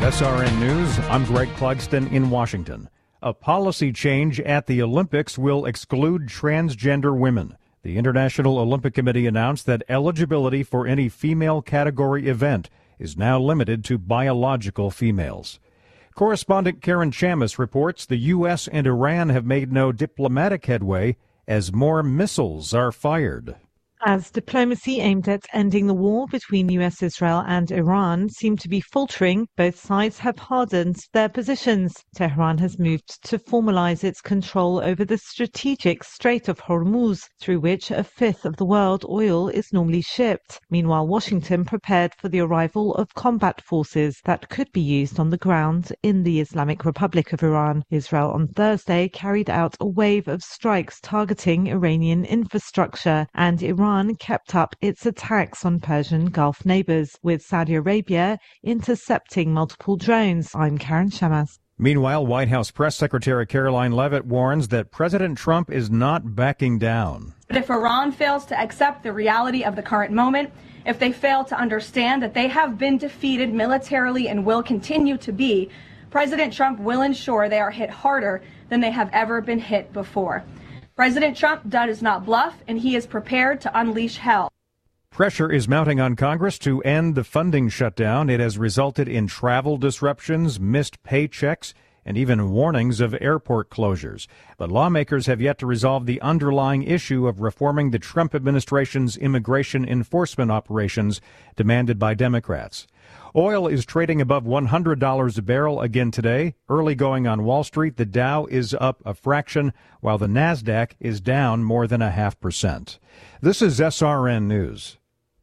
SRN News, I'm Greg Clugston in Washington. A policy change at the Olympics will exclude transgender women. The International Olympic Committee announced that eligibility for any female category event is now limited to biological females. Correspondent Karen Chammas reports the U.S. and Iran have made no diplomatic headway as more missiles are fired. As diplomacy aimed at ending the war between US, Israel and Iran seemed to be faltering, both sides have hardened their positions. Tehran has moved to formalize its control over the strategic Strait of Hormuz, through which a fifth of the world oil is normally shipped. Meanwhile, Washington prepared for the arrival of combat forces that could be used on the ground in the Islamic Republic of Iran. Israel on Thursday carried out a wave of strikes targeting Iranian infrastructure, and Iran kept up its attacks on Persian Gulf neighbors, with Saudi Arabia intercepting multiple drones. I'm Karen Chammas. Meanwhile, White House Press Secretary Caroline Leavitt warns that President Trump is not backing down. But if Iran fails to accept the reality of the current moment, if they fail to understand that they have been defeated militarily and will continue to be, President Trump will ensure they are hit harder than they have ever been hit before. President Trump does not bluff, and he is prepared to unleash hell. Pressure is mounting on Congress to end the funding shutdown. It has resulted in travel disruptions, missed paychecks, and even warnings of airport closures. But lawmakers have yet to resolve the underlying issue of reforming the Trump administration's immigration enforcement operations demanded by Democrats. Oil is trading above $100 a barrel again today. Early going on Wall Street, the Dow is up a fraction, while the Nasdaq is down more than 0.5%. This is SRN News.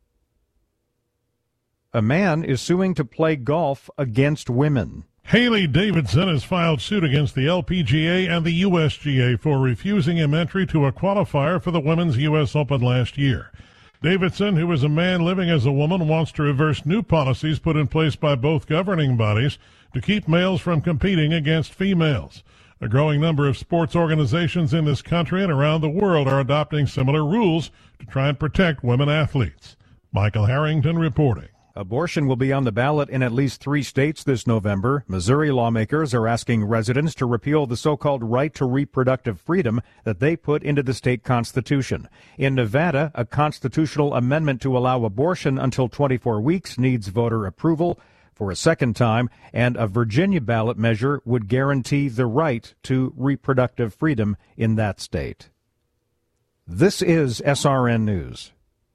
A man is suing to play golf against women. Haley Davidson has filed suit against the LPGA and the USGA for refusing him entry to a qualifier for the Women's U.S. Open last year. Davidson, who is a man living as a woman, wants to reverse new policies put in place by both governing bodies to keep males from competing against females. A growing number of sports organizations in this country and around the world are adopting similar rules to try and protect women athletes. Michael Harrington reporting. Abortion will be on the ballot in at least 3 states this November. Missouri lawmakers are asking residents to repeal the so-called right to reproductive freedom that they put into the state constitution. In Nevada, a constitutional amendment to allow abortion until 24 weeks needs voter approval for a second time, and a Virginia ballot measure would guarantee the right to reproductive freedom in that state. This is SRN News.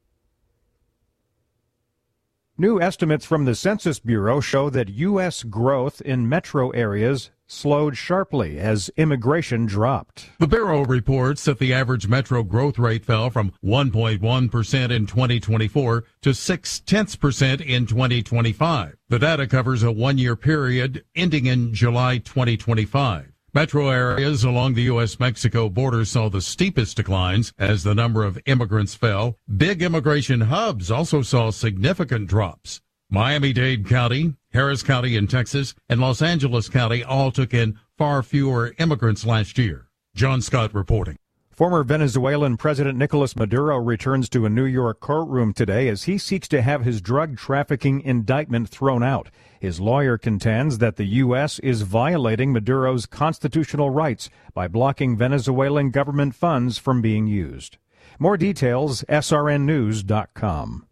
New estimates from the Census Bureau show that U.S. growth in metro areas slowed sharply as immigration dropped. The Bureau reports that the average metro growth rate fell from 1.1% in 2024 to 0.6% in 2025. The data covers a one-year period ending in July 2025. Metro areas along the U.S.-Mexico border saw the steepest declines as the number of immigrants fell. Big immigration hubs also saw significant drops. Miami-Dade County, Harris County in Texas, and Los Angeles County all took in far fewer immigrants last year. John Scott reporting. Former Venezuelan President Nicolas Maduro returns to a New York courtroom today as he seeks to have his drug trafficking indictment thrown out. His lawyer contends that the U.S. is violating Maduro's constitutional rights by blocking Venezuelan government funds from being used. More details, srnnews.com.